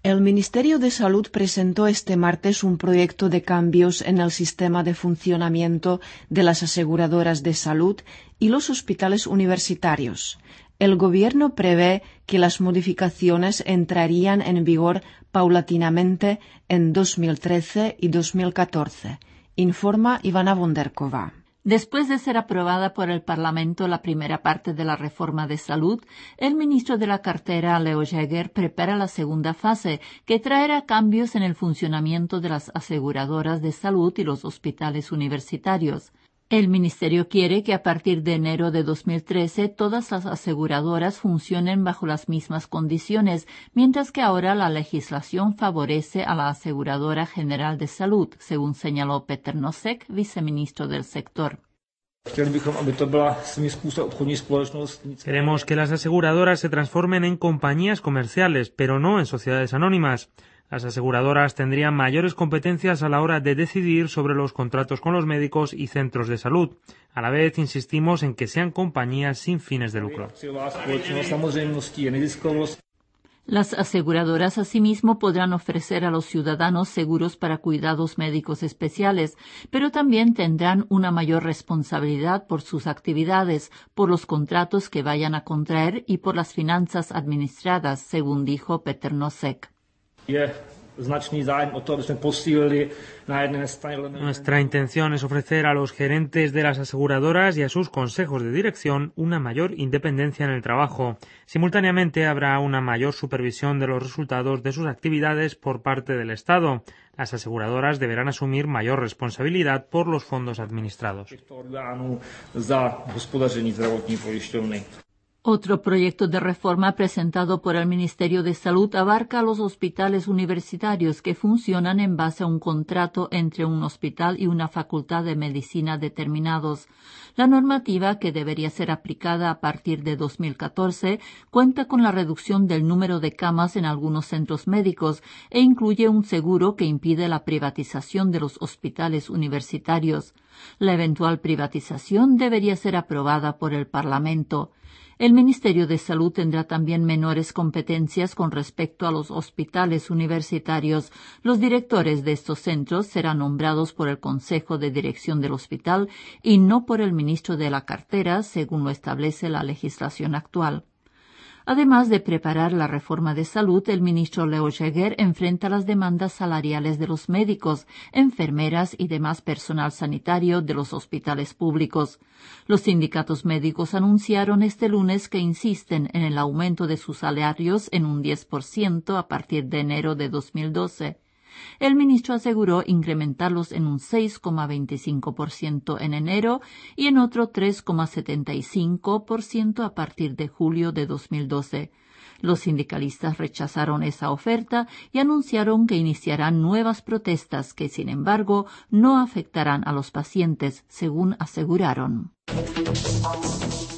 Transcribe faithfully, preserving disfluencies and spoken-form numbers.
El Ministerio de Salud presentó este martes un proyecto de cambios en el sistema de funcionamiento de las aseguradoras de salud y los hospitales universitarios. El Gobierno prevé que las modificaciones entrarían en vigor paulatinamente en dos mil trece y dos mil catorce, informa Ivana Bonderkova. Después de ser aprobada por el Parlamento la primera parte de la reforma de salud, el ministro de la cartera, Leo Jäger, prepara la segunda fase, que traerá cambios en el funcionamiento de las aseguradoras de salud y los hospitales universitarios. El ministerio quiere que a partir de enero de dos mil trece todas las aseguradoras funcionen bajo las mismas condiciones, mientras que ahora la legislación favorece a la Aseguradora General de Salud, según señaló Petr Nosek, viceministro del sector. Queremos que las aseguradoras se transformen en compañías comerciales, pero no en sociedades anónimas. Las aseguradoras tendrían mayores competencias a la hora de decidir sobre los contratos con los médicos y centros de salud. A la vez, insistimos en que sean compañías sin fines de lucro. Las aseguradoras asimismo podrán ofrecer a los ciudadanos seguros para cuidados médicos especiales, pero también tendrán una mayor responsabilidad por sus actividades, por los contratos que vayan a contraer y por las finanzas administradas, según dijo Petr Nosek. Nuestra intención es ofrecer a los gerentes de las aseguradoras y a sus consejos de dirección una mayor independencia en el trabajo. Simultáneamente habrá una mayor supervisión de los resultados de sus actividades por parte del Estado. Las aseguradoras deberán asumir mayor responsabilidad por los fondos administrados. Otro proyecto de reforma presentado por el Ministerio de Salud abarca a los hospitales universitarios que funcionan en base a un contrato entre un hospital y una facultad de medicina determinados. La normativa, que debería ser aplicada a partir de dos mil catorce, cuenta con la reducción del número de camas en algunos centros médicos e incluye un seguro que impide la privatización de los hospitales universitarios. La eventual privatización debería ser aprobada por el Parlamento. El Ministerio de Salud tendrá también menores competencias con respecto a los hospitales universitarios. Los directores de estos centros serán nombrados por el Consejo de Dirección del Hospital y no por el ministro de la cartera, según lo establece la legislación actual. Además de preparar la reforma de salud, el ministro Leo Jäger enfrenta las demandas salariales de los médicos, enfermeras y demás personal sanitario de los hospitales públicos. Los sindicatos médicos anunciaron este lunes que insisten en el aumento de sus salarios en un diez por ciento a partir de enero de dos mil doce. El ministro aseguró incrementarlos en un seis coma veinticinco por ciento en enero y en otro tres coma setenta y cinco por ciento a partir de julio de dos mil doce. Los sindicalistas rechazaron esa oferta y anunciaron que iniciarán nuevas protestas que, sin embargo, no afectarán a los pacientes, según aseguraron.